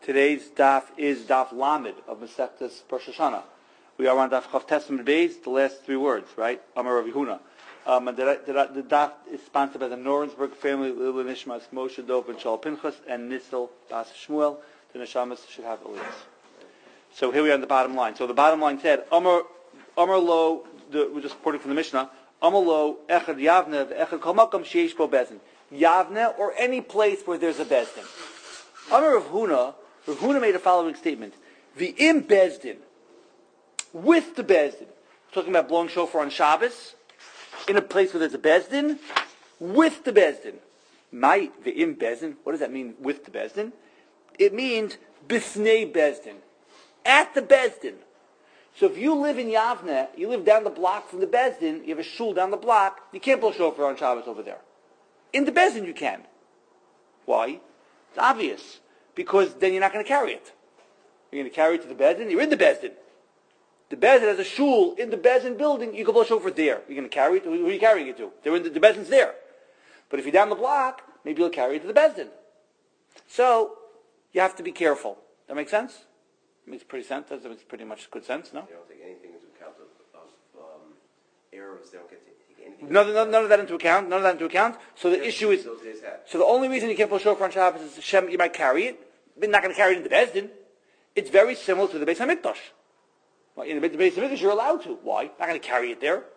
Today's daf is daf Lamed of Masechtas Rosh Hashanah. We are on daf Chav Testament Beis, the last three words, right? Amar Rav Huna. And the daf is sponsored by the Norensberg family, Lil Nishmas, Moshe Dov and Shaul Pinchas, and Nistel Bas Shmuel. The Neshamas should have Elias. So here we are on the bottom line. So the bottom line said, Amar Lo, we're just quoting from the Mishnah, Amar Lo, Echad Yavne, Echad Kol Makam Sheish Bo Bezin. Yavne, or any place where there's a Bezdin. Amar Rav Huna made the following statement: the im Bezdin, with the Bezdin, talking about blowing shofar on Shabbos, in a place where there's a Bezdin, with the Bezdin. My the im Bezdin. What does that mean? With the Bezdin, it means bifnei Bezdin, at the Bezdin. So if you live in Yavne, you live down the block from the Bezdin, you have a shul down the block, you can't blow shofar on Shabbos over there. In the Bezdin you can. Why? It's obvious. Because then you're not going to carry it. You're going to carry it to the Bezdin, you're in the Bezdin. The Bezdin has a shul in the Bezdin building, you can blow shofar there. You're going to carry it, who are you carrying it to? They're in the Bezdin's there. But if you're down the block, maybe you'll carry it to the Bezdin. So, you have to be careful. That make sense? It makes pretty sense. That makes pretty much good sense, no? They don't take anything into account of errors. They don't get to take anything. None of that into account. None of that into account. So the issue is, so the only reason you can't blow shofar on Shabbos is Hashem, you might carry it, but not going to carry it into Bezdin. It's very similar to the Beis HaMikdash. Well, in the Beis HaMikdash, you're allowed to. Why? Not going to carry it there.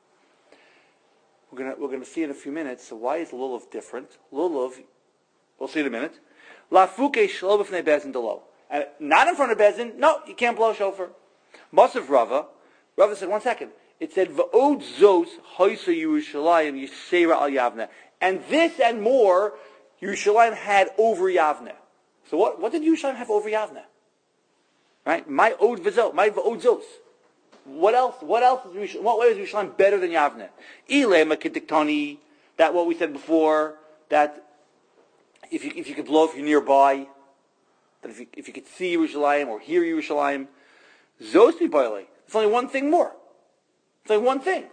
We're going to see in a few minutes. So why is Lulav different? Lulav, we'll see in a minute. Lafuke shlo b'fnei Bezdin delo. And not in front of Bezdin, no, you can't blow shofar. Masav Rava said, 1 second. It said, V'od zos hoysa Yerushalayim yisera al Yavne. And this and more, Yerushalayim had over Yavne. So what did Yerushalayim have over Yavne? Right? My od zos. What else is Yerushalayim? What way is Yerushalayim better than Yavne? Ilema kediktoni. That what we said before, that if you could blow if you're nearby, that if you could see Yerushalayim or hear Yerushalayim, zos mibayli. It's only one thing more. It's only one thing.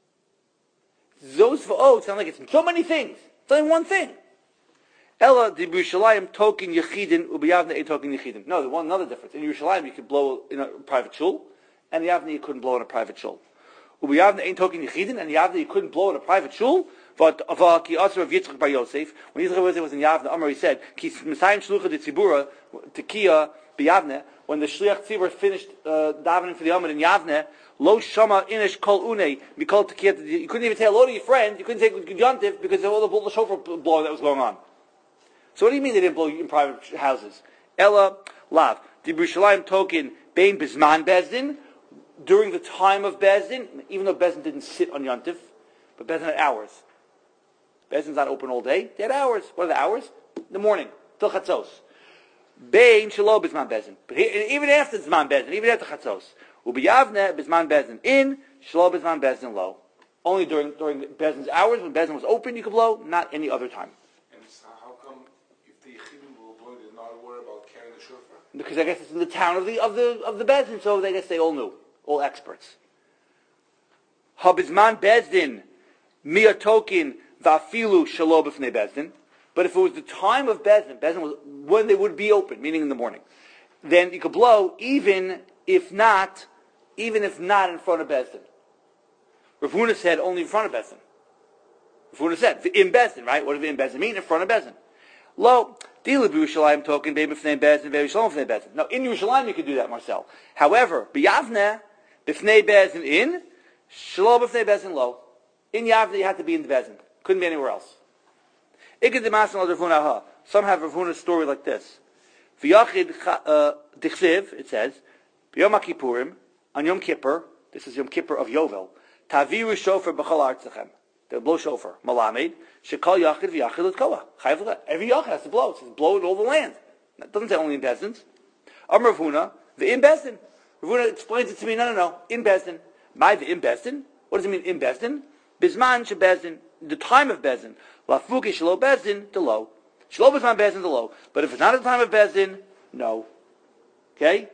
Zos v'od sound like it's so many things. It's only one thing. Ella di Yerushalayim token yechidin ubiyavne e token yechidin. No, there's another difference. In Yerushalayim you could blow in a private shul, and in Yavne you couldn't blow in a private shul. Ubiyavne e token yechidin, and in Yavne you couldn't blow in a private shul. But ki asur of Yitzchak bar Yosef, when Yitzchak was in Yavne, Amar he said, ki Messiah shlucha de tzibura tekiya biyavne. When the shliach tzibur finished davening for the Amud in Yavne, lo shama inish kol une mikol tekiya. You couldn't even say hello to your friend. You couldn't say good yontif because of all the shofar blowing that was going on. So what do you mean they didn't blow in private houses? Ella lav di Yerushalayim token bein bisman bezdin, during the time of Bezdin, even though Bezdin didn't sit on yontif, but Bezdin had hours. Bezdin's not open all day. They had hours. What are the hours? In the morning, till chatzos. Bein shelo bisman Bezdin. But even after bisman Bezdin, even after chatzos. Ubiyavne bisman Bezdin in, shelo bisman Bezdin lo. Only during Bezdin's hours, when Bezdin was open, you could blow, not any other time. And so how come if the Yechidim will blow, they're not worried about carrying the shofar? Because I guess it's in the town of the Bezdin, so I guess they all knew. All experts. Habizman Bezdin, Mia Tokin, Vafilu Shalo B'fnei Bezdin. But if it was the time of Bezdin was when they would be open, meaning in the morning, then you could blow even if not in front of Bezdin. Rav Huna said only in front of Bezdin. Rav Huna said in Bezdin, right? What does in Bezdin mean? In front of Bezdin. Lo, Dila B'Yerushalayim Tokin, Be'im B'fnei Bezdin, Be'im Shalom B'fnei Bezdin. Now, in Yerushalayim you could do that, Marcel. However, B'Yavne, B'fnei Bezdin in, Shalom B'fnei Bezdin lo. In Yavne you had to be in the Bezdin. Couldn't be anywhere else. Some have Rav Huna's story like this. V'yachid dichsiv, it says, B'yom HaKippurim, on Yom Kippur, this is Yom Kippur of Yovel, Taviru shofar b'chol artzachem. They blow shofar. Malamed, shekal yachid v'yachid l'tkoa. Every yachid has to blow. It says blow in all the land. It doesn't say only in Bezdin. Amar Rav Huna, v'im Bezdin. Rav Huna explains it to me, no, in Bezdin. My v'im Bezdin? What does it mean in Bezdin? Bisman she Bezdin, the time of Bezdin. Lafuke shelo Bezdin, delo. Shelo bisman Bezdin, delo. But if it's not at the time of Bezdin, no. Okay?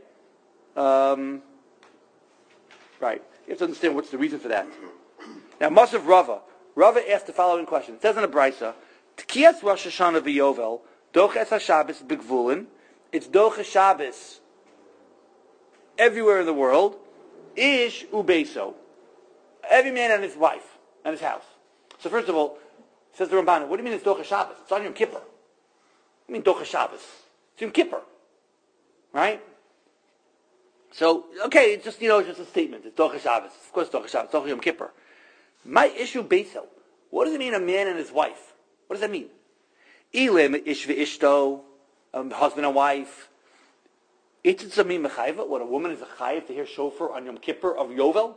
Right. You have to understand what's the reason for that. Now, Masav Rava asked the following question. It says in the Brisa, Tekiyas Rosh Hashanah v'Yovel, Doch es HaShabbos b'Gvulin, it's Docha Shabbos everywhere in the world, Ish Ubeso. Every man and his wife and his house. So first of all, says the Ramban, what do you mean it's Docha Shabbos? It's on Yom Kippur. What do you mean Docha Shabbos? It's Yom Kippur. Right? So, okay, it's just, just a statement. It's Docha Shabbos. Of course Docha Shabbos. It's Docha Yom Kippur. My issue Beso. What does it mean a man and his wife? What does that mean? Ilim ish v'ishto, husband and wife. What, a woman is a chayiv to hear shofar on Yom Kippur of Yovel?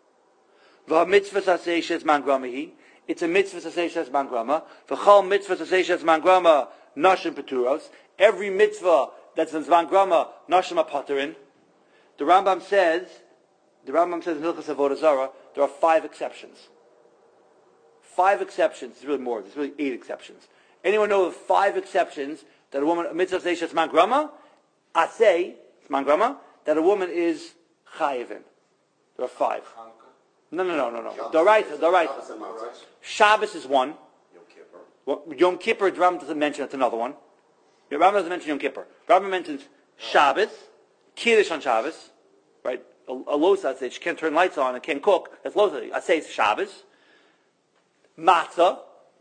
It's a mitzvah to say shes man grama. V'chol mitzvah to say shes man grama nashim peturos. Every mitzvah that's in zman grama nashim apaterin. The Rambam says in Hilchos Avodah Zarah, there are 5 exceptions. 5 exceptions. It's really more. There's really 8 exceptions. Anyone know of 5 exceptions that a woman, a mitzvah says shes man grama, asay, man grama, that a woman is chayiv in? There are 5. No. Doraisa. Shabbos is one. Yom Kippur, the Rambam doesn't mention, it's another one. The Rambam doesn't mention Yom Kippur. The Rambam mentions Shabbos, Kiddush on Shabbos, right? A losa, she can't turn lights on and can't cook. That's losa. I say it's Shabbos. Matzah.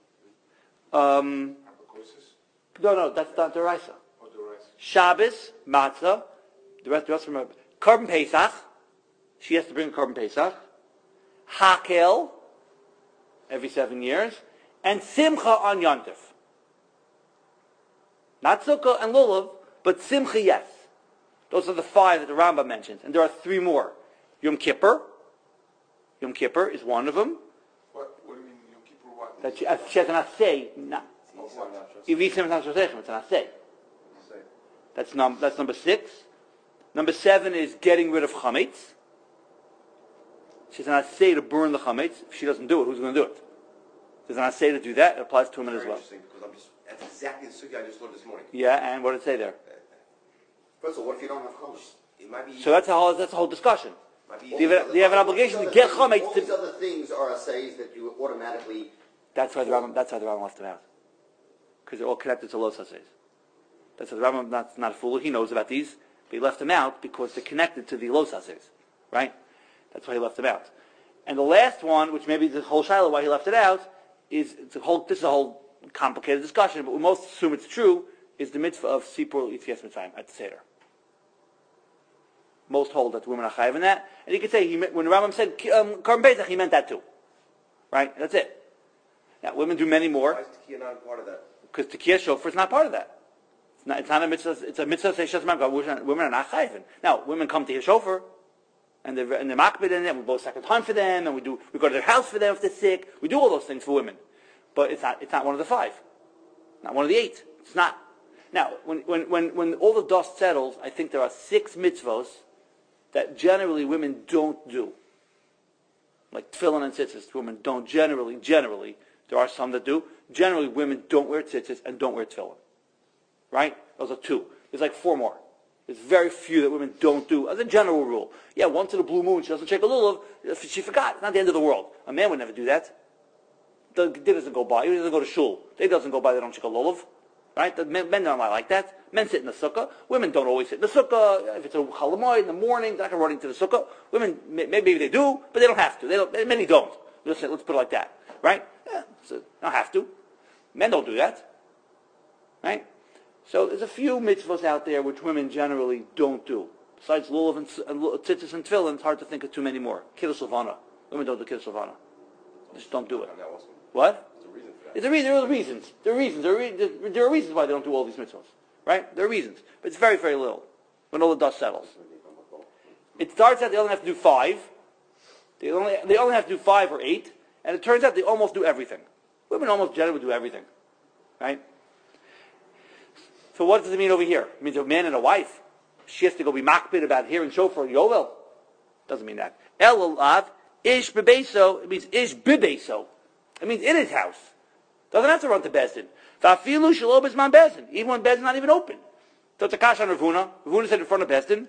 No, that's not Doraisa. Shabbos, Matzah. The rest from Korban Pesach. She has to bring a Korban Pesach. Hakel, every 7 years, and Simcha on Yontif. Not Sukkah and Lulav, but Simcha, yes. Those are the 5 that the Rambam mentions, and there are 3 more. Yom Kippur. Yom Kippur is one of them. What do you mean, Yom Kippur what? That she has an asay. It's an asay. That's number 6. Number 7 is getting rid of chametz. She's an asay to burn the chametz. If she doesn't do it, who's going to do it? There's an asay to do that. It applies to women as well. Because that's exactly the sugya I just learned this morning. Yeah, and what did it say there? First of all, what if you don't have chametz? It might be. So that's a whole discussion. Do you have an obligation to get chametz? All these other things are assays that you automatically. That's why the Rambam left them out, because they're all connected to los assays. That's why the Rambam not a fool. He knows about these, but he left them out because they're connected to the los assays, right? That's why he left them out. And the last one, which maybe the whole shiloh why he left it out, is this is a whole complicated discussion, but we most assume it's true, is the mitzvah of Sipur Yitzias Mitzrayim at the Seder. Most hold that women are chayiv in that. And you could say, when the Rambam said Korban Pesach, he meant that too. Right? That's it. Now, women do many more. Why is Tekiah not a part of that? Because Tekiah Shofar is not part of that. It's not a mitzvah, it's a mitzvah say Shesman God. Women are not chayiv in. Now, women come to hear Shofar, and they're makbid in it, we both second time for them, and we go to their house for them if they're sick. We do all those things for women. But it's not one of the 5. Not one of the 8. It's not. Now, when all the dust settles, I think there are 6 mitzvos that generally women don't do. Like tefillin and tzitzis, women don't generally, there are some that do. Generally, women don't wear tzitzis and don't wear tefillin. Right? Those are 2. There's like 4 more. There's very few that women don't do, as a general rule. Yeah, once in a blue moon, she doesn't shake a lulav, she forgot. It's not the end of the world. A man would never do that. The day doesn't go by. He doesn't go to shul. Day doesn't go by, they don't shake a lulav. Right? The men don't like that. Men sit in the sukkah. Women don't always sit in the sukkah. If it's a chalamoy in the morning, they're not going to run into the sukkah. Women, maybe they do, but they don't have to. Many don't. Let's put it like that. Right? Yeah, so they don't have to. Men don't do that. Right? So there's a few mitzvahs out there which women generally don't do. Besides lulav and tzitzis and tefillin, it's hard to think of too many more. Kiddush Levana. Women don't do Kiddush Levana. Just don't do it. What? There are reasons. There are reasons why they don't do all these mitzvahs. Right? There are reasons. But it's very, very little when all the dust settles. It starts out they only have to do 5. They only have to do 5 or 8. And it turns out they almost do everything. Women almost generally do everything. Right? So what does it mean over here? It means a man and a wife. She has to go be makbid about hearing shofar yovel. Doesn't mean that. El alav ish bebeso. It means ish bebeso. It means in his house. Doesn't have to run to Bezdin. Va'afilu shelo bezman Bezdin. Even when Bezdin's not even open. So it's a kash on Ravuna. Ravuna said in front of Bezdin.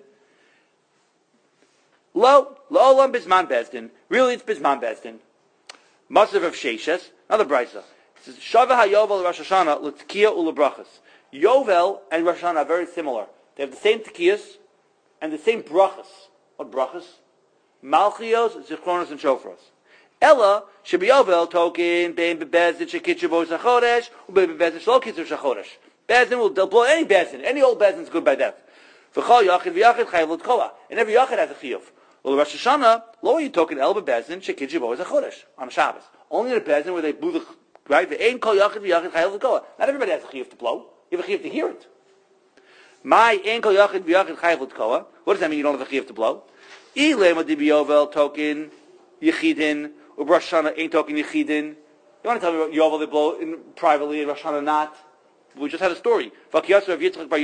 Lo olam bezman Bezdin. Really it's bezman Bezdin. Masav of Sheshes. Another brisa. It says Shava hayovel Rosh Hashanah l'tkiya u'lebrachas. Yovel and Rosh Hashanah are very similar. They have the same tekiyas and the same brachas. What brachas? Malchios, Zichronos, and Shofros. Ella should be Yovel token bein bebezin shekitcher bo shachodesh ubein bebezin shlo kitzer shachodesh. Bezin they'll blow any bezin. Any old bezin is good by death. V'chol yachid v'yachid chayav l'tkola. And every yachid has a chiyuv. Well, Rosh Hashanah, lo you token el bebezin shekitcher bo shachodesh on Shabbos. Only in a bezin where they blew the right. The ain kol yachid v'yachid chayav l'tkola. Not everybody has a chiyuv to blow. You have a chiyuv to hear it. My ain kol yachid v'yachid chayav l'tkola. What does that mean? You don't have a chiyuv to blow. Ilema di Yovel token yechidin. Rosh Hashanah ain't talking Yechidin. You want to tell me about Yovel they blow in privately and Rosh Hashanah not? We just had a story. When he finished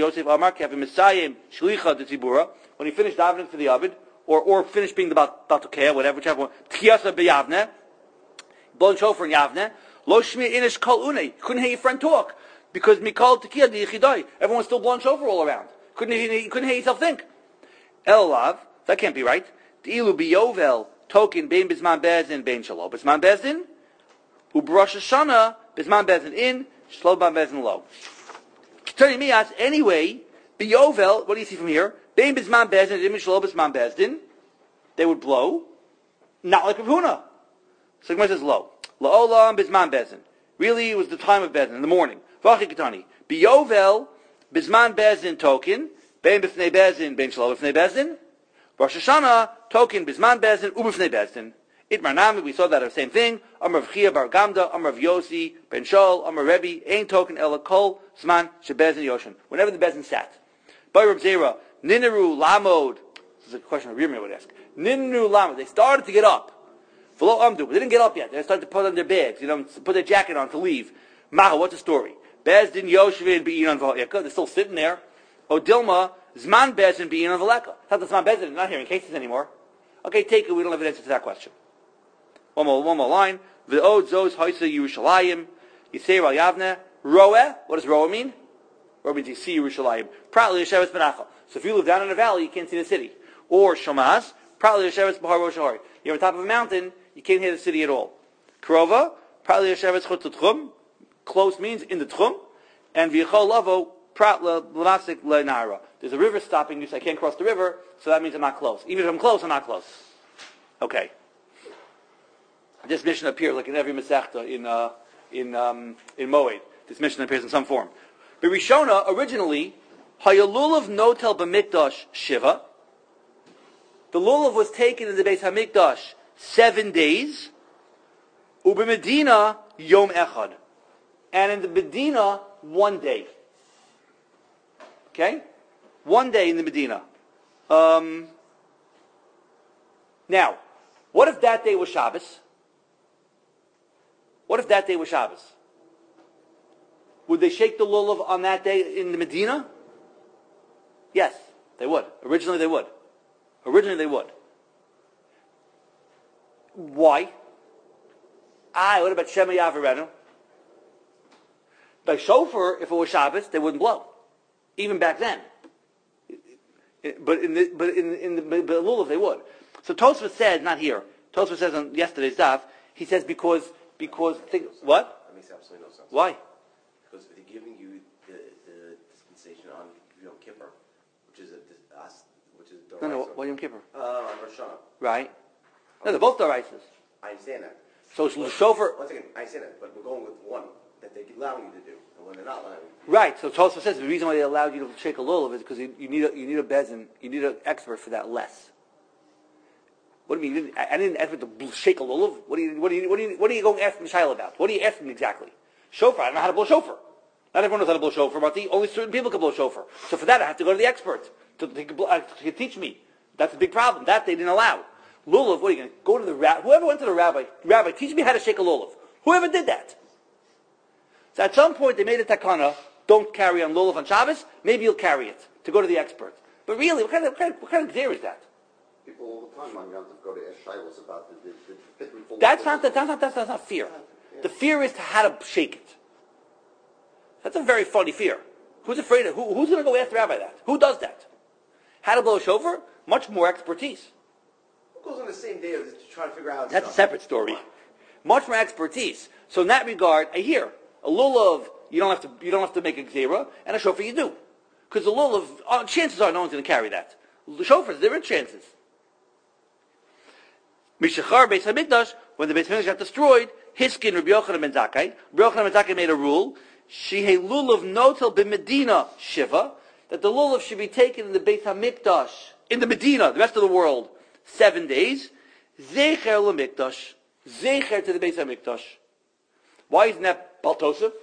davening for the Avid, or finished being the Batokeh, whatever, whichever one, Tchiyasa b'Yavne, blowing shofar in Yavne, Lo Shmi Inish Kol Une, couldn't hear your friend talk, because Mikol Tekiya the Yechidai, everyone's still blowing shofar all around. Couldn't hear yourself think. Elav, that can't be right. Ilu b'Yovel, token bein bisman bezin bein shalo bisman bezin u Rosh Hashanah bisman bezin in shlo bisman bezin lo. Turning me out anyway. B'Yovel, what do you see from here? Bein bisman bezin in shlo bisman bezin. They would blow, not like Rav Huna. So Gemara says lo laolam bisman bezin. Really, it was the time of bezin in the morning. V'achi ketani B'Yovel bisman bezin token bein b'fnei bezin bein shlo b'fnei bezin. Rosh Hashanah, token, Bisman Bezin, Ubifnei Bezin. Itmar Nami, we saw that the same thing. Amar Rav Chia bar Gamda, Amar Rav Yossi, Ben Shol, Amar Rebbe, Ein token, Ela Kol, Zman, Shebezin Yoshin. Whenever the Bezin sat. By Rav Zera, Ninaru Lamod, this is a question Rav Yirmiyah would ask. Ninaru Lamod, they started to get up. V'lo Amdu, but they didn't get up yet. They started to put on their bags, put their jacket on to leave. Maha, what's the story? Bezdin Yoshvin Be'inan V'ha'ika, they're still sitting there. Odilma, Zman Bezin Be'inan V'leka. It's not the Zman Bezin, not hearing cases anymore. Okay, take it, we don't have an answer to that question. One more line. V'od zos haisa Yerushalayim, Yisei Ral Yavne, Roeh, what does Roeh mean? Roeh means you see Yerushalayim. Pratli Yesheves Benacha. So if you live down in a valley, you can't see the city. Or Shomaz, Pratli Yesheves Bahar Roshahari. You're on top of a mountain, you can't hear the city at all. Krova, Pratli Yesheves Chutz Tchum, close means in the Tchum, and V'yachol Lavo, there's a river stopping you, so I can't cross the river, so that means I'm not close. Even if I'm close, I'm not close. Okay. This mission appears like in every Masechta in Moed. This mission appears in some form. But Rishona, originally, Hayalulav Notel B'Mikdash Shiva. The lulav was taken in the Beis HaMikdash 7 days. Ub'Medina Yom Echad. And in the Medina, 1 day. Okay? 1 day in the Medina. Now, what if that day was Shabbos? What if that day was Shabbos? Would they shake the lulav on that day in the Medina? Yes, they would. Originally they would. Why? What about Shema Yavarenu? By shofar, if it was Shabbos, they wouldn't blow. Even back then. But in the lulav they would. So Tosfos says, not here, Tosfos says on yesterday's daf, he says because what? That makes absolutely no sense. Why? Because they're giving you the dispensation on Yom Kippur, which is No, what Yom Kippur? On Rosh Hashanah. Right. No, they're both Doraisas. I understand that. So it's shofar. Once again, I understand that, but we're going with one that they're allowing you to do, and when they're not allowing you. Right. So Tosfos says the reason why they allowed you to shake a lulav is because you need a bezin, you need an expert for that less. What do you mean? I didn't ask to shake a lulav. What are you going to ask Mishael about? What are you asking exactly? Shofar. I don't know how to blow shofar. Not everyone knows how to blow shofar, but only certain people can blow shofar. So for that, I have to go to the expert to teach me. That's a big problem. That they didn't allow. Lulav. What are you going to go to the rabbi? Whoever went to the rabbi, teach me how to shake a lulav. Whoever did that. So at some point they made a takana. Don't carry on lulav on Shabbos. Maybe you'll carry it to go to the expert. But really, what kind of gear is that? People all the time on Yom Tov go to Eshaylos about the fitting for. That's not fear. The fear is to how to shake it. That's a very funny fear. Who's afraid of? Who's going to go ask the rabbi that? Who does that? How to blow a shofar? Much more expertise. Who goes on the same day to try to figure out? That's a separate story. Much more expertise. So in that regard, I hear a lulav you don't have to make a gzera, and a shofar you do. Because the lulav, chances are no one's going to carry that. The shofars, there are chances. Mishachar Beis HaMikdash, when the Beis HaMikdash got destroyed, Hiskin Rabbi Yochanan ben Zakkai. Rabbi Yochanan ben Zakkai made a rule, Shehei lulav notel b'Medina shiva, that the lulav should be taken in the Beis HaMikdash, in the Medina, the rest of the world, 7 days. Zecher l'Mikdash, zecher to the Beis HaMikdash. Why isn't that Bal Tosef?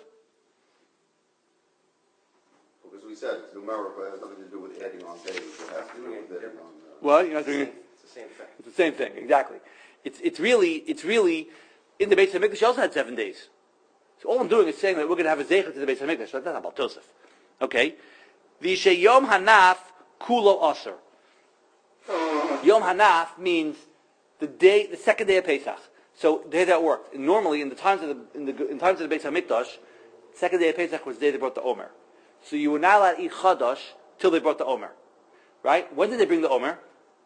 Because we said it's numerical, it has nothing to do with adding on days. It has to do with adding on... Well, you're not doing it. It's the same thing. It's the same thing, exactly. It's really, in the Beis HaMikdash, you also had 7 days. So all I'm doing is saying that we're going to have a zecher to the Beis HaMikdash. That's not Bal Tosef. Okay? V'she Yom Hanaf Kulo Aser. Yom Hanaf means the second day of Pesach. So the day that worked. And normally, in the times of the Beis HaMikdash, second day of Pesach was the day they brought the Omer. So you were not allowed to eat Chadash till they brought the Omer. Right? When did they bring the Omer?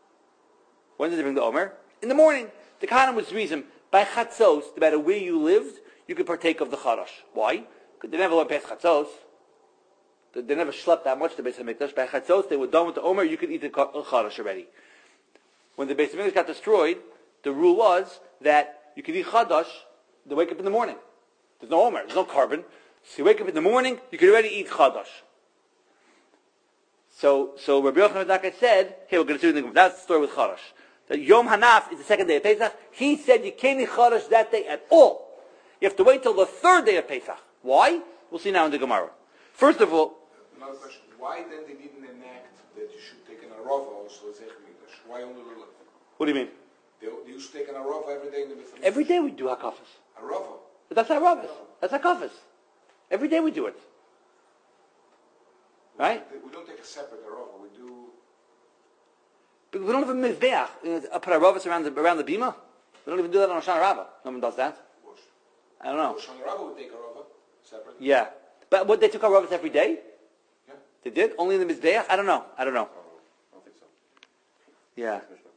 In the morning. The Kohanim was the reason, by Chatzos, no matter where you lived, you could partake of the Chadash. Why? Because they never went past Chatzos. They never slept that much, the Beis HaMikdash. By Chatzos, they were done with the Omer, you could eat the Chadash already. When the Beis HaMikdash got destroyed, the rule was that you could eat Chadash, to wake up in the morning. There's no Omer, there's no carbon. So you wake up in the morning, you could already eat Chadash. So Rabbi Yochanan ben Zakkai said, hey, we're going to do the that's the story with Chadash. That Yom Hanaf is the second day of Pesach. He said you can't eat Chadash that day at all. You have to wait till the third day of Pesach. Why? We'll see now in the Gemara. First of all... Another question. Why then they didn't enact that you should take an arava also as Echmigdash? Why only lulav? What do you mean? They used to take an arava every day in the Beit HaMikdash. Every day we do hakafas. Arava? But that's hakafas. That's hakafas. Every day we do it. Right? We don't take a separate arava. We do... But we don't have a mizbeach. Put aravas around the bima. We don't even do that on Hoshana Rabbah. No one does that. I don't know. Hoshana Rabbah would take arava separate. Yeah. But what, they took aravas every day? Yeah. They did? Only in the mizbeach? I don't know. I don't think so. Yeah.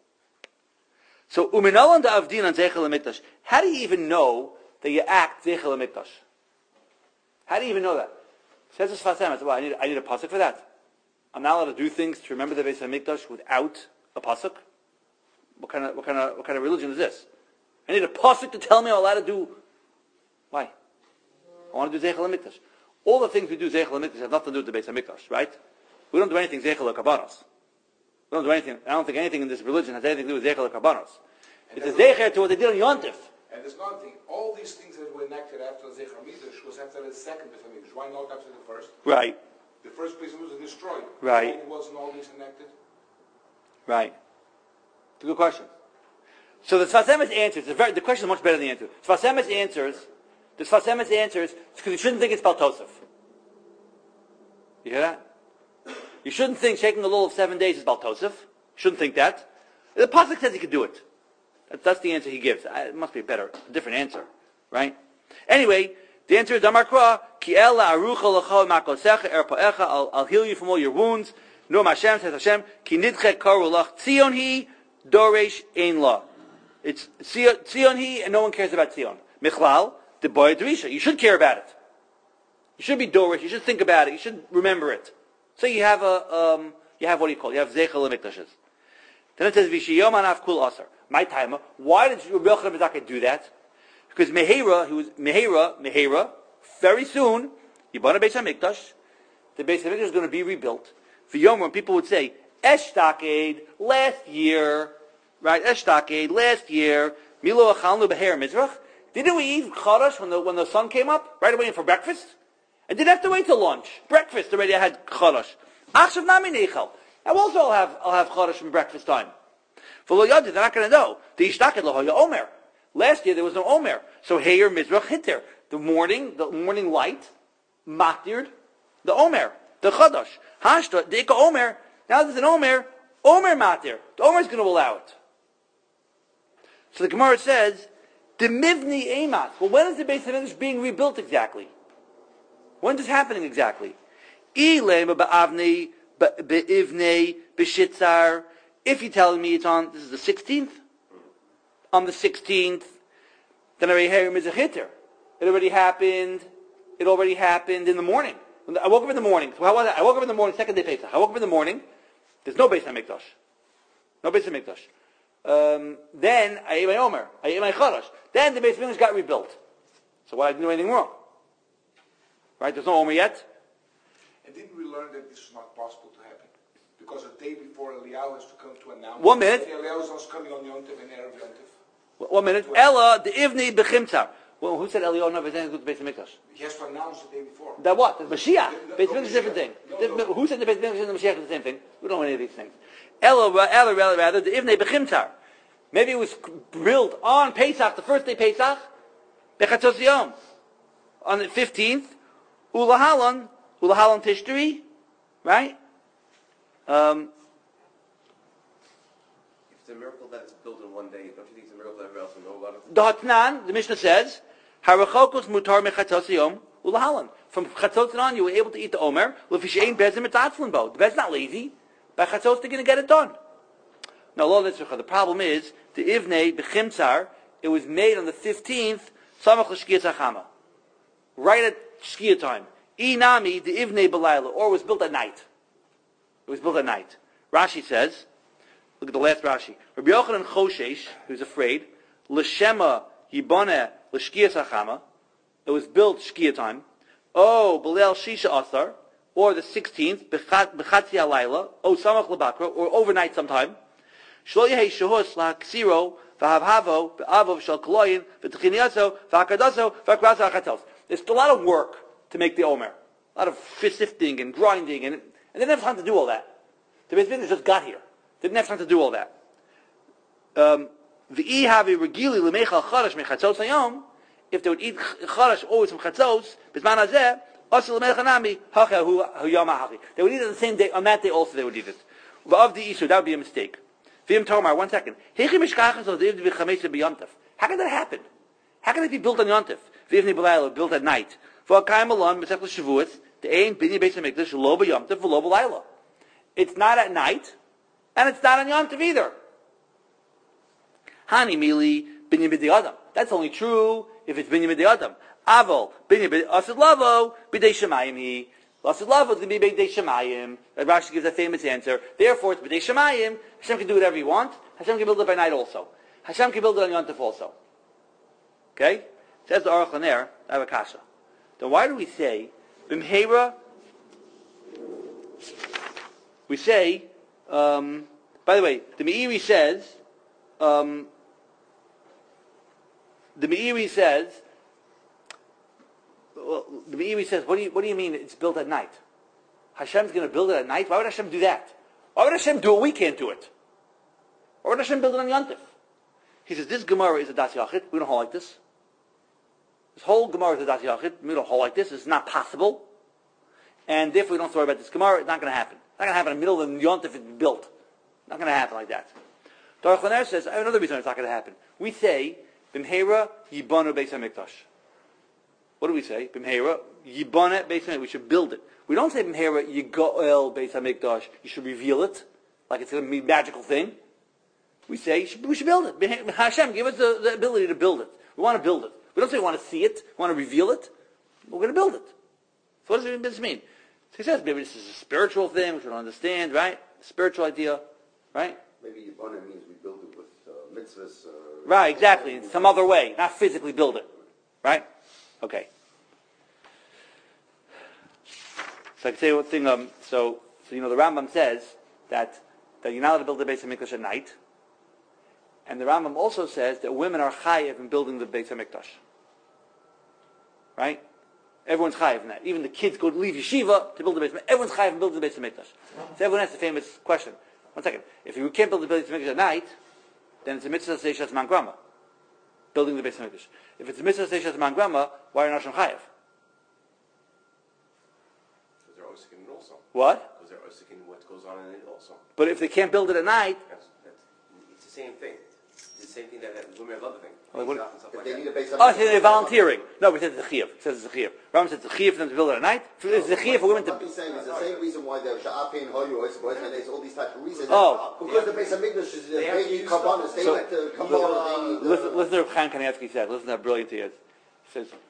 So, uminal and avdin on Zeichel HaMikdash. How do you even know that you act Zeichel HaMikdash? How do you even know that? Says the Sfas Emes, well, I need a pasuk for that. I'm not allowed to do things to remember the Beis HaMikdash without a pasuk. What kind of religion is this? I need a pasuk to tell me I'm allowed to do. Why? I want to do Zeichel HaMikdash. All the things we do Zeichel HaMikdash have nothing to do with the Beis HaMikdash, right? We don't do anything Zeichel HaKabanos. We don't do anything. I don't think anything in this religion has anything to do with Zeichel HaKabanos. It's a Zeicher to what they did on Yontif. And there's another thing. All these things that were enacted after the Zeichel HaMikdash was after the second Beit HaMikdash. Why not after the first? Right. The first Beit HaMikdash was destroyed. Right. Why wasn't all these enacted? Right. It's a good question. So the Sfas Emes answers, the question is much better than the answer. The Sfas Emes answers, because you shouldn't think it's Bal Tosef. You hear that? You shouldn't think shaking the lulav of 7 days is Bal Tosef. You shouldn't think that. The pasuk says he could do it. That's the answer he gives. It must be a different answer, right? Anyway, the answer is Amar Kra, Ki ela arucha l'cha makosecha erpa'echa, I'll heal you from all your wounds. No Hashem, says Hashem, Ki nidche karu lach Tzion hi, doresh ein la. It's Tzion hi, and no one cares about Tzion. Michlal, the boy Drisha. You should care about it. You should be doresh, you should think about it, you should remember it. So you have what do you call it? You have Zeichel HaMikdashes. Then it says, V'shiyom anaf kul asar. My timer. Why did Rabbi Yochanan ben Zakkai do that? Because Mehera, very soon, Yibana Beis HaMikdash, the Beis HaMikdash is going to be rebuilt. V'yom, when people would say, Eshtaked, last year, right, Eshtaked, last year, Milo achalnu beher mizrach. Didn't we eat Chadash when the sun came up? Right away for breakfast? I didn't have to wait till lunch. Breakfast already I had Chadash. Achshav nami neichel. I'll have Chadash from breakfast time. For lo yadi, they're not going to know. The ishtaked lahoya omer. Last year there was no omer. So heyer mizrach hit there. The morning light, matird, the omer, the chadash. Hashta, the ika omer. Now there's an omer matir. The omer is going to allow it. So the Gemara says, the mivni emat. Well, when is the Beis HaMikdash being rebuilt exactly? When is this happening exactly? Ilema ba'avnei be'ivnei b'shitzar. If you're telling me this is the 16th, on the 16th, then already hear mizrach hitter. It already happened it already happened in the morning. When I woke up in the morning. So how was it? I woke up in the morning, second day Pesach. I woke up in the morning. There's no Beis HaMikdash. No Beis HaMikdash. Then I ate my Omer. I ate my Chadash. Then the Beis HaMikdash got rebuilt. So why didn't I do anything wrong? Right? There's no Omer yet. And didn't we learn that this is not possible to happen? Because a day before Eliyahu has to come to announce. 1 minute. Eliyahu is also coming on Yom Tov and Erev Yom Tov. 1 minute. Ella, the Ivni Bechimtzar. Well, who said Eliyahu never has anything to do with the Beis HaMikdash? He has to announce the day before. That what? The Mashiach. No, Beis HaMikdash is a different thing. No. Who said the Beis HaMikdash and the Mashiach is the same thing? We don't know any of these things. Ella, rather, the Ivnei Bechimtzar. Maybe it was built on Pesach, the first day Pesach, Bechatzos Yom. On the 15th, Ulahalon Tishtari, right? If it's a miracle that it's built in one day, don't you think it's a miracle that everyone else will know about it? The Hatnan, the Mishnah says, Harachokos mutar mechatzos yom ulahalan. From chatzos and on, you were able to eat the omer. L'fishein bezim etzatzlin bo. The bez's not lazy. By chatzos, they're going to get it done. Now, the problem is the ivnei bechimtzar. It was made on the 15th, samach l'shkiyat hachama, right at shkiyat time. Inami the ivnei belayla, or it was built at night. It was built at night. Rashi says, look at the last Rashi. Rabbi Yochanan Choshesh, who's afraid, l'shema yiboneh l'shkiyas hachama. It was built shkiyah time. Oh, b'leil shisha asar, or the 16th, b'chatzi halayla, oh samach l'bakra, or overnight sometime. Shlo yehei shehus la'ksiro v'havhavo v'avov shel koloyin v'techiniyaso v'hakadaso v'akraso ha'chatos. There's a lot of work to make the omer. A lot of sifting and grinding, and they didn't have time to do all that. The Beis HaMikdash just got here. They didn't have time to do all that. If they would eat chadash always from chatzos, they would eat it the same day. On that day also they would eat it. That would be a mistake. 1 second. How can that happen? How can it be built on Yontif? Built at night. It's not at night, and it's not on Yontif either. Hani mili binyan b'dei adam. That's only true if it's binyan b'dei adam. Avol binyan b'dei asid lavo b'dei shemayim he. Asid lavo is going to be b'dei shemayim. Rashi gives that famous answer. Therefore, it's b'dei shemayim. Hashem can do whatever He wants. Hashem can build it by night also. Hashem can build it on Yontif also. Okay? Says the Aruch LaNer, I have a kasha. Then why do we say b'mheira? We say, by the way, the Meiri says, what do you mean it's built at night? Hashem's going to build it at night? Why would Hashem do that? Why would Hashem do it? We can't do it. Why would Hashem build it on Yontif? He says, this Gemara is a Das Yachid. We don't hold like this. This whole Gemara is a Das Yachid. We don't hold like this. It's not possible. And therefore we don't have to worry about this Gemara. It's not going to happen. It's not going to happen in the middle of the Yontif it's built. Not going to happen like that. Aruch LaNer says, I have another reason it's not going to happen. We say, B'mheira yibanu Beis HaMikdash. What do we say? B'mheira yibanu Beis HaMikdash. We should build it. We don't say B'mheira yigoel Beis HaMikdash. You should reveal it, like it's going to be a magical thing. We say we should build it. Hashem, give us the ability to build it. We want to build it. We don't say we want to see it, we want to reveal it. We're going to build it. So what does this mean? So he says maybe this is a spiritual thing, which we don't understand, right? Spiritual idea, right? Maybe Yibana means we build it with mitzvahs. Right, exactly. In some other way, not physically build it. Right? Okay. So I can say one thing. So the Rambam says that you're not allowed to build the Beis HaMikdash at night. And the Rambam also says that women are chayiv in building the Beis HaMikdash. Right? Everyone's chayiv in that. Even the kids go to leave yeshiva to build the Beis HaMikdash. Everyone's chayiv in building the Beis HaMikdash. So everyone asks the famous question. 1 second. If you can't build the Beis HaMikdash at night, then it's a mitzvah to say Shas Grama. Building the Beis HaMikdash. If it's a mitzvah to say Shas Grama, why are you not chayiv? Because they're osik in it also. What? Because they're osik in what goes on in it also. But if they can't build it at night, it's the same thing. It's the same thing that women have other things. Like what? If they need a Beis Oh, so they're volunteering. No, we said it's a chiyuv. It says it's a chiyuv. Rambam says it's a chiyuv for them to build it at night. It's a chiyuv for women to. What I'm saying is the same reason why they're sha'afin, hoyos, there's all these types of reasons. Oh. Because the Beis HaMikdash is making karbanos. They like to come over. Listen to what Chaim Kanievsky said. Listen to how brilliant he is. He says,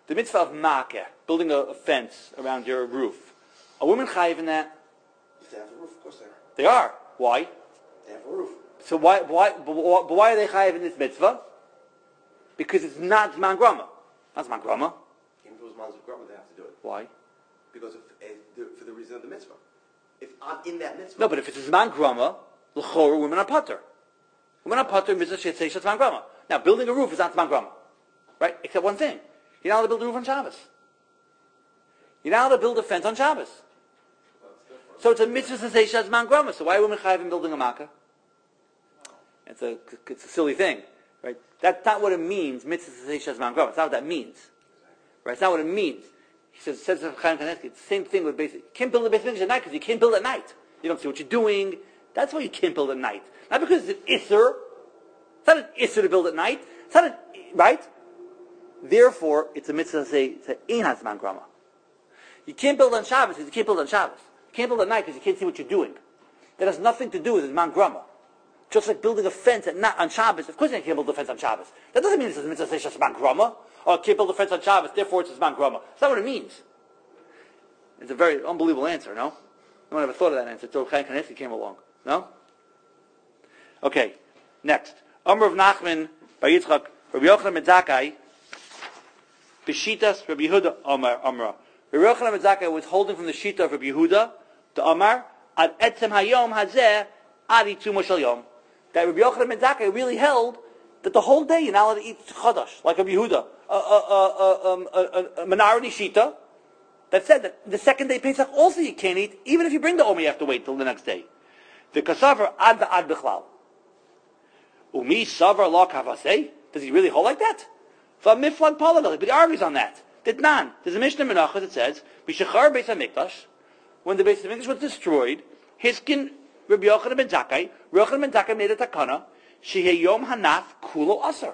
the mitzvah of makeh, building a fence around your roof. A woman chayiv in that? If they have a roof, of course they are. They are. Why? They have a roof. So why are they chayiv in this mitzvah? Because it's not Zman Grama. Not Zman Grama. Even if it was Manz of Grama, they have to do it. Why? Because for the reason of the mitzvah. If I'm in that mitzvah. No, but if it's Zman Grama, l'chor, women are putter. Women are putter, mitzvah shetzei Zman Grama. Now, building a roof is not Zman Grama. Right? Except one thing. You're not allowed to build a roof on Shabbos. You're not allowed to build a fence on Shabbos. So it's a mitzvah shetzei Zman Grama. So why are women chayiv in building a makkah? It's a silly thing. Right? That's not what it means, mitzvah shetzei Zman Grama. It's not what that means. Right? It's not what it means. He says Chaim Kanievsky, it's the same thing with basic. You can't build a Beis Mikdash at night because you can't build at night. You don't see what you're doing. That's why you can't build at night. Not because it's an isser. It's not an isser to build at night. It's not right? Therefore, it's a mitzvah to say, it's an ein hazman grama. You can't build on Shabbos because you can't build on Shabbos. You can't build at night because you can't see what you're doing. That has nothing to do with hazman grama. Just like building a fence on Shabbos. Of course you can't build a fence on Shabbos. That doesn't mean it's a mitzvah to say hazman grama. Or can't build a fence on Shabbos, therefore it's hazman grama. That's not what it means. It's a very unbelievable answer, no? No one ever thought of that answer until Chaim Kanievsky came along. No? Okay, next. Amr of Nachman, Bar Yitzchak, Rabbi Yochanan ben Zakkai, B'shitas Rabbi Yehuda Amra. Rabbi Yochanan ben Zakkai was holding from the Shita of Rabbi Yehuda, the Amar, Ad Etzem Hayom Hazeh, Adi Tzuma Shal Yom. That Rabbi Yochanan ben Zakkai really held that the whole day you're not allowed to eat Chadash, like Rabbi Yehuda. A minority Shita that said that the second day Pesach also you can't eat, even if you bring the Omer, you have to wait till the next day. The Kasavar ad ba'ad bichlal. Umi savar la kavasei. Does he really hold like that? V'miflag paladali. But he argues on that. Ditnan. There's a Mishnah Menachos that says, B'shechar Beis HaMikdash, when the Beis HaMikdash was destroyed, Hiskin Rabbi Yochanan ben Zakkai, Rabbi Yochanan ben Zakkai made a takana, Shehei Yom Hanaf Kulo Aser.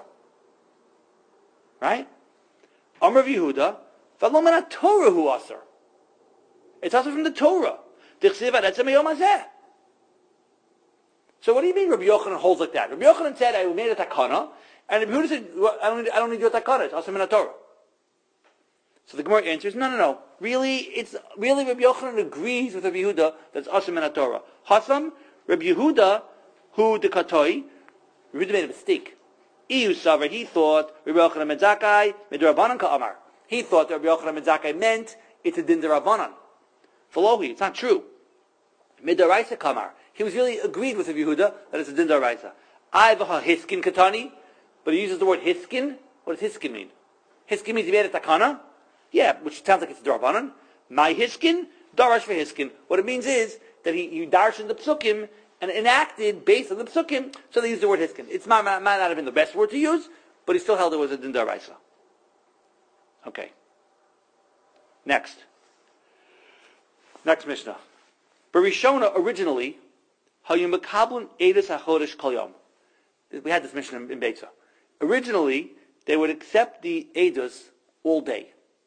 Right? Amr of Yehuda, V'lo min Torah hu Aser. It's also from the Torah. Dichsiv ad etzem hayom hazeh. So what do you mean Rabbi Yochanan holds like that? Rabbi Yochanan said, I made a takana, and Rabbi Yehuda said, well, I don't need your takana, it's also min Torah. So the Gemara answers, no. Really, Rabbi Yochanan agrees with Rabbi Yehuda that it's also min Torah. Hasam, Rabbi Yehuda, who the katoi, Rabbi Yehuda made a mistake. He thought Rabbi Yochanan ben Zakkai midrabanan ka'amar. He thought that Rabbi Yochanan ben Zakkai meant it's a din derabanan. Falohi, it's not true. Midaraisa kamar. He was really agreed with Rabbi Yehuda that it's a din deraisa. Ayvaha hiskin katani, but he uses the word hiskin. What does hiskin mean? Hiskin means he made a takana. Yeah, which sounds like it's derabanan. My hiskin, darash for hiskin. What it means is that he darshed in the psukim and enacted based on the psukim, so they use the word hiskin. It might not have been the best word to use, but he still held it was a din daraisa. Okay. Next Mishnah. Barishona originally, hayum mekablin edus hachodesh kol yom. We had this Mishnah in Beitza. Originally, they would accept the edus all day.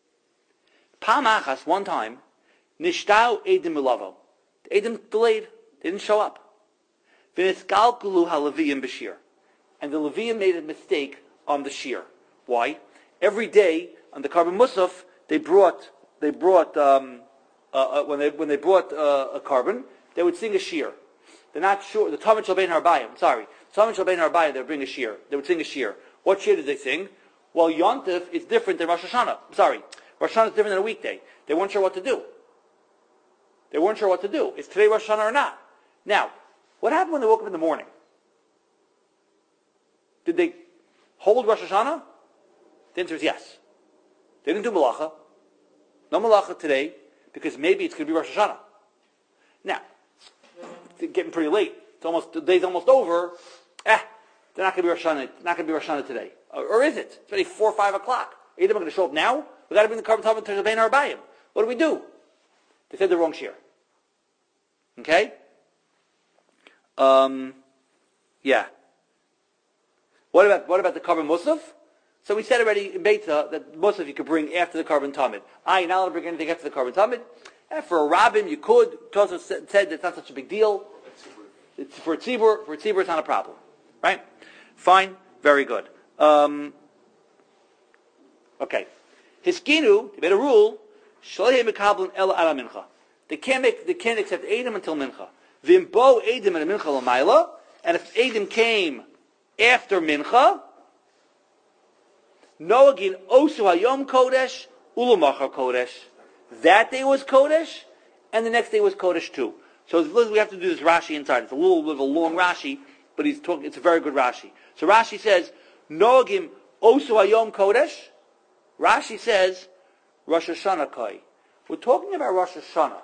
Pam achas, one time, nishtau edim milavo. The edim delayed. They didn't show up. V'niskalkulu haLeviyim b'shir. And the Leviyim made a mistake on the shir. Why? Every day on the Karban Musaf, they brought when they brought a carbon, they would sing a shir. They're not sure. The Talmud Shel Bein Harbayim. Sorry, Talmud Shel Bein Harbayim. They would bring a shir. They would sing a shir. What shir did they sing? Well, Yontif is different than Rosh Hashanah. Sorry, Rosh Hashanah is different than a weekday. They weren't sure what to do. Is today Rosh Hashanah or not? Now, what happened when they woke up in the morning? Did they hold Rosh Hashanah? The answer is yes. They didn't do malacha. No malacha today, because maybe it's going to be Rosh Hashanah. Now, it's getting pretty late. The day's almost over. They're not going to be Rosh Hashanah. Not going to be Rosh Hashanah today, or is it? It's already 4 or 5 o'clock. Are they going to show up now? We got to bring the carbon top to the Bein Harbayim. What do? They said the wrong shir. Okay. Yeah. What about the carbon musaf? So we said already in Beitza that musaf you could bring after the carbon tamid. You're not allowed to bring anything after the carbon tamid. For a rabbin you could. Tosfos said it's not such a big deal. It's for a tzibur it's not a problem, right? Fine, very good. Okay, Hiskinu, they made a rule, Shalei Mekablan Ela Ala Mincha. They can't accept Eidim until Mincha. Vimbo Eidim and Mincha Lamaila, and if Eidim came after Mincha, Noagin Osu Hayom Kodesh, Ulamachar Kodesh. That day was Kodesh, and the next day was Kodesh too. So we have to do this Rashi inside. It's a little bit of a long Rashi, but it's a very good Rashi. So Rashi says, Noagim Osu Hayom Kodesh. Rashi says, Rosh Hashanah Kai. We're talking about Rosh Hashanah.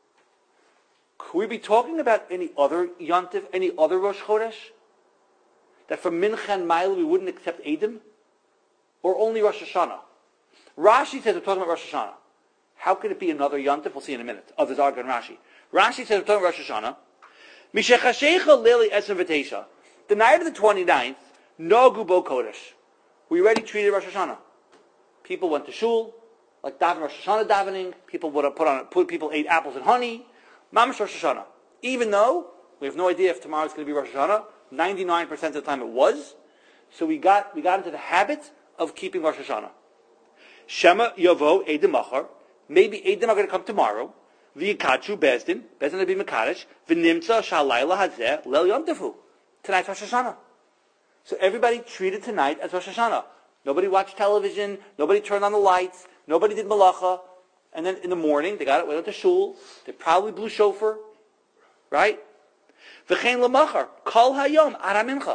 Could we be talking about any other Yontif, any other Rosh Chodesh? That from Mincha and Maila we wouldn't accept Eidim? Or only Rosh Hashanah? Rashi says we're talking about Rosh Hashanah. How could it be another Yontif? We'll see in a minute. Others argue on Rashi. Rashi says we're talking about Rosh Hashanah. Mishechashecha Lili Esem V'Teisha. The night of the 29th, Nogu Bo Kodesh. We already treated Rosh Hashanah. People went to shul, like daven Rosh Hashanah davening. People ate apples and honey. Mamash Rosh Hashanah. Even though we have no idea if tomorrow is going to be Rosh Hashanah, 99% of the time it was. So we got into the habit of keeping Rosh Hashanah. Shema Yavo Eidim Machar. Maybe Eidim are going to come tomorrow. V'yikachu Bezdin will be Mekadesh. V'nimtza Shalayla Hazeh Lel Yom Tefu. Tonight's Rosh Hashanah. So everybody treated tonight as Rosh Hashanah. Nobody watched television. Nobody turned on the lights. Nobody did malacha. And then in the morning, they went to shul. They probably blew shofar. Right? V'chein lamachar. Kol hayom ara mincha.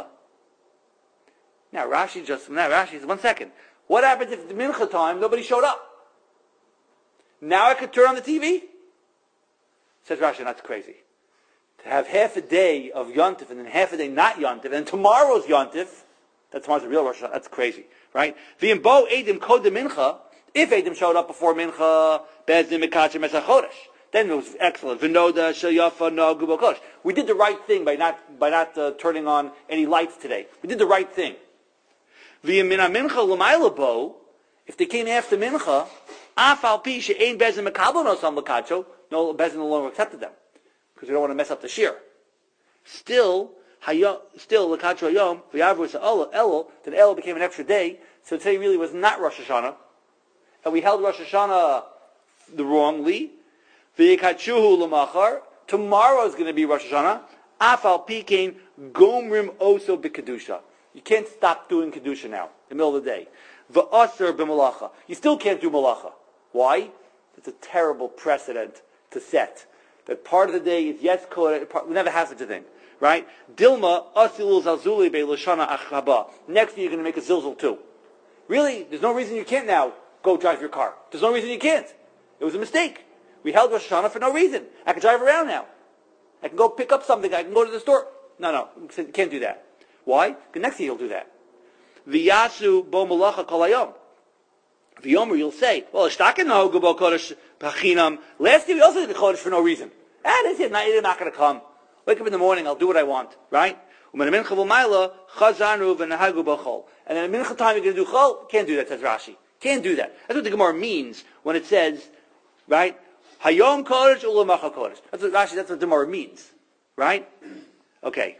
Now Rashi says, 1 second. What happens if at the mincha time nobody showed up? Now I could turn on the TV? Says Rashi, that's crazy. To have half a day of Yontif and then half a day not Yontif, and then tomorrow's Yontif, that tomorrow's the real Rosh Hashanah, that's crazy. Right? V'imbo Eidim kod de mincha. If Eidim showed up before Mincha, Bezdin Mekachem Esach Chodesh, then it was excellent. V'noda Shayafa No Gubo Kodesh. We did the right thing by not turning on any lights today. We did the right thing. V'yamina Mincha L'mayla Bo. If they came after Mincha, Afal Pi She'ein Bezdin Mekabel No Sam Lekacho. No, Bezdin no longer accepted them because we don't want to mess up the shir. Still Lekacho Hayom V'yavru Elul. Then Elul became an extra day. So today really was not Rosh Hashanah. And we held Rosh Hashanah wrongly. V'yikachuhu l'machar. Tomorrow is going to be Rosh Hashanah. Afal pikein gomrim oso b'kedusha. You can't stop doing kedusha now in the middle of the day. V'aser b'malacha. You still can't do malacha. Why? It's a terrible precedent to set. That part of the day is yes kodesh. We never have such a thing, right? Dilma asilul zalzuli be'loshana achaba. Next year you're going to make a zilzul too. Really, there's no reason you can't now go drive your car. There's no reason you can't. It was a mistake. We held Rosh Hashanah for no reason. I can drive around now. I can go pick up something. I can go to the store. No, you can't do that. Why? Because next year you'll do that. V'yasu bo malacha kol hayom. V'yomer, you'll say, well, ishtaken nahogu bo kodesh pachinam. Last year we also did the kodesh for no reason. This year you're not going to come. Wake up in the morning, I'll do what I want. Right? And then in mincha time you're going to do chol. Can't do that, says Rashi. Can't do that. That's what the Gemara means when it says, right? Hayom kodesh ulamacha kodesh. That's what the Gemara means, right? Okay.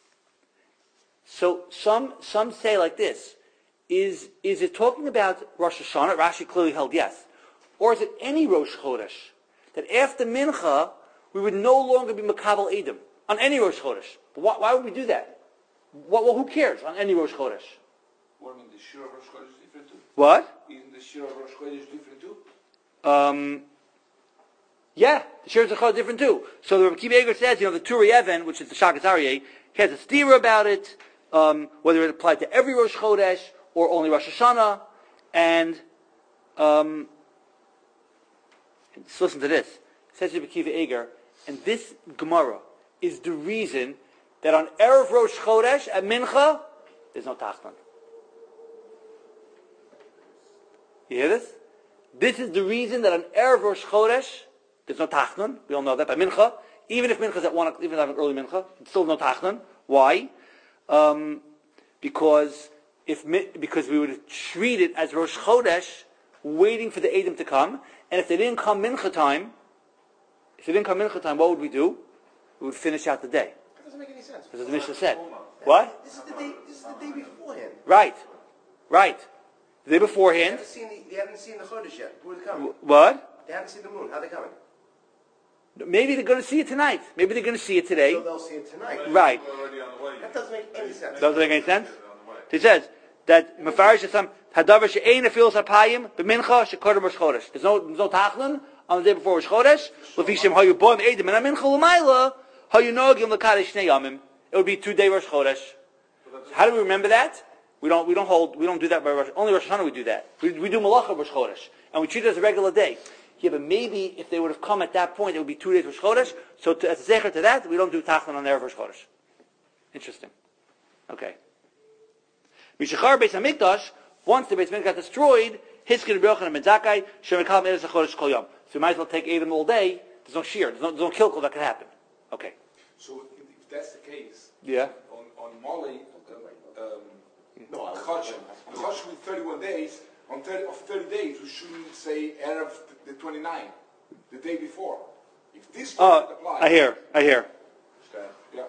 So some say like this: Is it talking about Rosh Hashanah? Rashi clearly held yes, or is it any Rosh Chodesh that after Mincha we would no longer be Makabel Eidim on any Rosh Chodesh? But why would we do that? Well, who cares on any Rosh Chodesh? What, I mean, the Shir of Rosh Chodesh is different too? What? Isn't the Shir of Rosh Chodesh different too? Yeah, the Shir of Chodesh is different too. So the Rabbi Akiva Eiger says, the Turi Even, which is the Shagas Aryeh, he has a stira about it, whether it applied to every Rosh Chodesh or only Rosh Hashanah, and so listen to this. Says Rabbi Akiva Eiger, and this Gemara is the reason that on Erev Rosh Chodesh at Mincha, there's no Tachton. You hear this? This is the reason that on Erev Rosh Chodesh, there's no Tachnon. We all know that. By Mincha, even if Mincha is at 1 o'clock, even if it's an early Mincha, it's still no Tachnon. Why? Because we would treat it as Rosh Chodesh, waiting for the Eidim to come, and if they didn't come Mincha time, what would we do? We would finish out the day. That doesn't make any sense. As the Mishnah said. What? This is the day beforehand. Right. The day beforehand. They haven't seen the Chodesh yet. Who are they coming? What? They haven't seen the moon. How are they coming? Maybe they're going to see it tonight. Maybe they're going to see it today. So they'll see it tonight. Right. That doesn't make any sense. Doesn't make any sense? He says that Mefarish is some Hadavar she'ein afilos hapayim b'mincha shekodem Rosh Chodesh. There's no tachlin on the day before Rosh Chodesh. L'fishem hayu boim edim and mincha l'mayla hayu nogim l'kadesh shnei yamim. It would be 2-day Rosh Chodesh. How do we remember that? We don't do that by Rosh. Only Rosh Hashanah we do that. We do Malacha Rosh Chodesh and we treat it as a regular day. Yeah, but maybe if they would have come at that point, it would be 2 days Rosh Chodesh. So as a zecher to that, we don't do tachlin on Erev Rosh Chodesh. Interesting. Okay. Mishachar Beis Hamikdash, once the Beis Hamikdash got destroyed, Hiskin B'Yochanan Ben Zakkai, Shemekal Meres HaChodesh Kol Yom. So we might as well take Edom all day. There's no shear. There's no kilkel that could happen. Okay. So if that's the case, Yeah. on Molly, Chodesh will be 31 days. On 30 days, we shouldn't say Erev the 29, the day before. If this doesn't apply, I hear. yeah.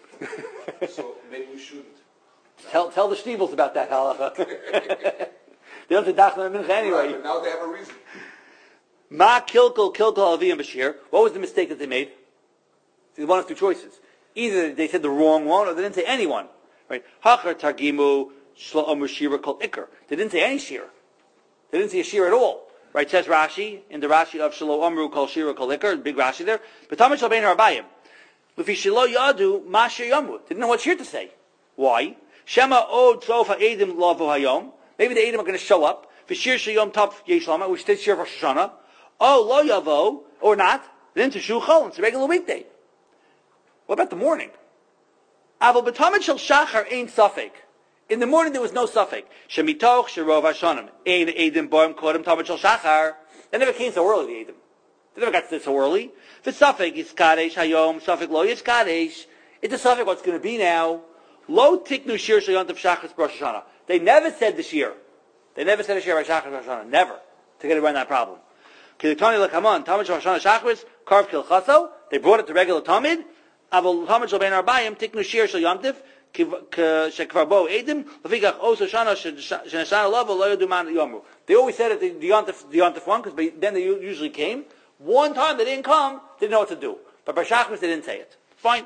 So maybe we shouldn't. Tell the Stiebels about that halacha. They don't do Dachna Mincha anyway. Right, but now they have a reason. Ma kilkel aviyim b'shir. What was the mistake that they made? They one of two choices. Either they said the wrong one, or they didn't say any one. Right? Hachar targimu shlo amru shira kol ikar. They didn't say any shir. They didn't say a shir at all. Right? Says Rashi in the Rashi of shlo amru kol shira kol ikar. Big Rashi there. But Tamid shal bein harabayim. L'fi shelo yadu ma shir yamu. They didn't know what shir to say. Why? Shema od sofa edim lavo hayom. Maybe the edim are going to show up. V'shir sheyom top yesh lama, which is shir Rosh Hashanah. Oh, lo yavo, or not. Then to shu chol. It's a regular weekday. What about the morning? Aval b'tamid shel shachar ain't suffik. In the morning there was no suffik. Shemitoch sherov hashanim. Ein edim boim kodem tamid shel shachar. They never came so early, the edim. They never got to so early. V'suffik is kadesh hayom. Suffik lo is kadesh. It's a suffik what's going to be now. Lo tiknu shir shel yontav shachar Rosh Hashanah. They never said the shir. They never said a shir by shachar Rosh Hashanah. Never. To get around that problem. Kilitani lekaman tamid shel Hashanah shachris karv kilchaso. They brought it to regular tamid. Aval tamid shel bein arbayim tiknu shir shel yontav shekvar bo edim lefikach oso shana shenashana lavo lo yadu man yomru. They always said it the yontav one because then they usually came. One time they didn't come, they didn't know what to do. But by shachris they didn't say it. Fine.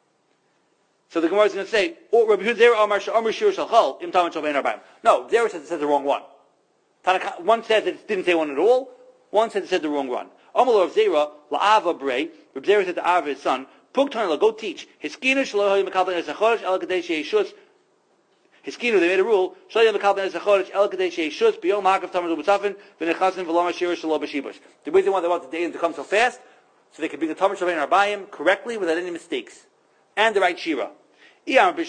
So the Gemara is going to say, Rabbi Yehuda Amar Sha'amar Shir Shachal Im Tamid Shel Bein Arbayim. No, there it says the wrong one. One says it didn't say one at all. One said it said the wrong one. Amalor of Zera La'ava Brei. Rabbi Zera said to Av his son, Puktan go teach. Hiskinu Shelo Hayim Mekabel Esachodesh El Kadesh Yeshus. Hiskinu they made a rule. Shelo Hayim Mekabel Esachodesh El Kadesh Yeshus. Biyom Hakav Tamid U'B'Tzafin V'Nechasin V'Lama Shir Shelo B'Shibush. The reason why they want the day to come so fast, so they can bring the Tamid Shel Bein Arbayim correctly without any mistakes. And the right shira. If you tell me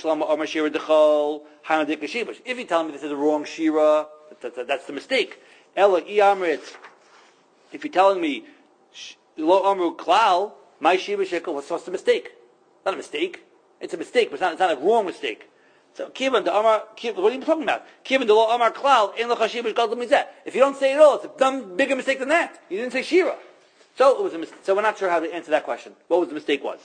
this is the wrong shira, that's the mistake. If you're telling me lo amru klal, my shiva shekel, what's the mistake? Not a mistake. It's a mistake, but it's not a wrong mistake. So kivan the amar, what are you talking about? Kivan the lo amar klal, in lo shiva shekel means that. If you don't say it all, it's a dumb, bigger mistake than that. You didn't say shira. So it was a mistake. So we're not sure how to answer that question. What was the mistake was?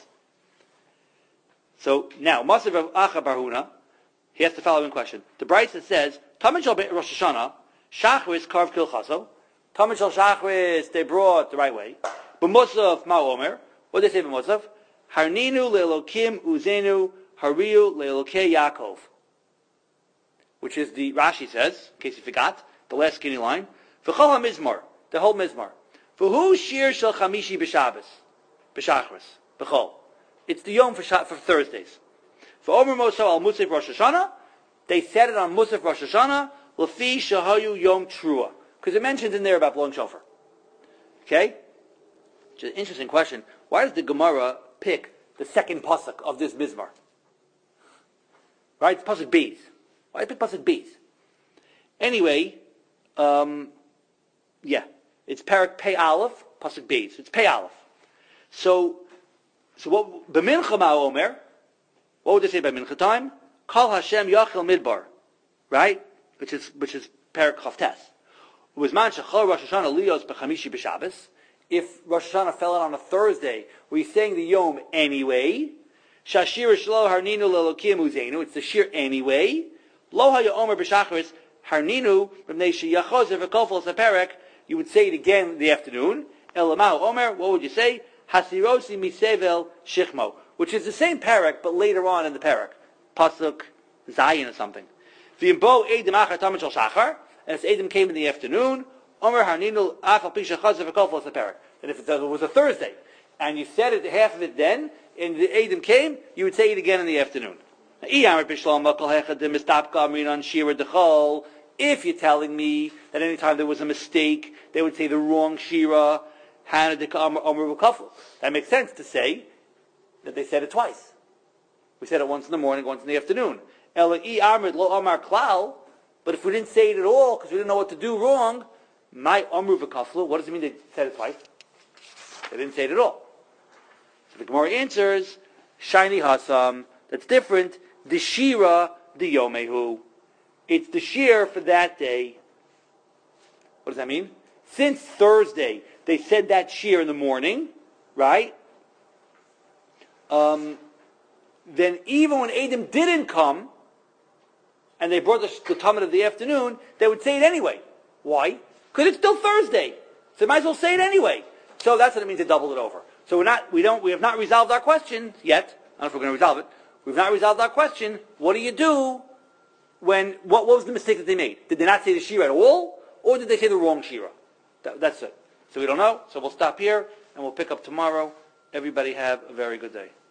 So now, Masav of Acha Barhuna, he asks the following question. The Brisa says, Tamid Shel Rosh Hashanah, Shachris Karv Kilchaso. Tamid Shel Shachris, they brought the right way. But Musaf Ma Omer, what did they say about Musaf? Harninu le'elokim uzenu hariu le'elokei Yaakov. Which is the, Rashi says, in case you forgot, the last skinny line, V'chol HaMizmar, the whole Mizmar. V'hu shir shel chamishi b'Shabbos, b'Shachris, V'chol. It's the Yom for Thursdays. For Omer Moso al Musaf Rosh Hashanah, they said it on Musaf Rosh Hashanah, L'fi Shahayu Yom Trua. Because it mentions in there about blowing shofar. Okay? Which is an interesting question. Why does the Gemara pick the second pasuk of this Mizmar? Right? It's pasuk Beis. Why pick pasuk Beis? Anyway, it's Parak Pei Aleph, pasuk Beis. It's Pei Aleph. So what, b'mincha ma omer, what would they say by mincha time? Kol Hashem yachil midbar, right? Which is Parak Chavtes. Was man shechol Rosh Hashanah lios b'chamishi b'Shabbos. If Rosh Hashanah fell out on a Thursday, we're saying the Yom anyway. Shashir shlo harninu lelokim uzenu. It's the shir anyway. Lo haya omer b'Shacharis Harninu, you would say it again in the afternoon. Elamau Omer, what would you say? Hasirosi misevel shichmo, which is the same parak, but later on in the parak. Pasuk Zayin or something. V'imbo Eidim achar tamid shel shachar, and if Eidim came in the afternoon, Omer Harninu afal pisha chazer v'kofel is the parak. And if it was a Thursday, and you said it half of it then, and the Eidim came, you would say it again in the afternoon. If you're telling me that any time there was a mistake, they would say the wrong shira, that makes sense to say that they said it twice. We said it once in the morning, once in the afternoon. But if we didn't say it at all, because we didn't know what to do wrong, what does it mean they said it twice? They didn't say it at all. So the Gemara answers, Shiny Hasam, that's different. The Shira, the Yomehu. It's the Shir for that day. What does that mean? Since Thursday, they said that Shir in the morning, right? Then even when Adam didn't come, and they brought the Talmud of the afternoon, they would say it anyway. Why? Because it's still Thursday. So they might as well say it anyway. So that's what it means to double it over. So we have not resolved our question yet. I don't know if we're going to resolve it. We've not resolved our question. What do you do what was the mistake that they made? Did they not say the shira at all? Or did they say the wrong shira? That's it. So we don't know. So we'll stop here and we'll pick up tomorrow. Everybody have a very good day.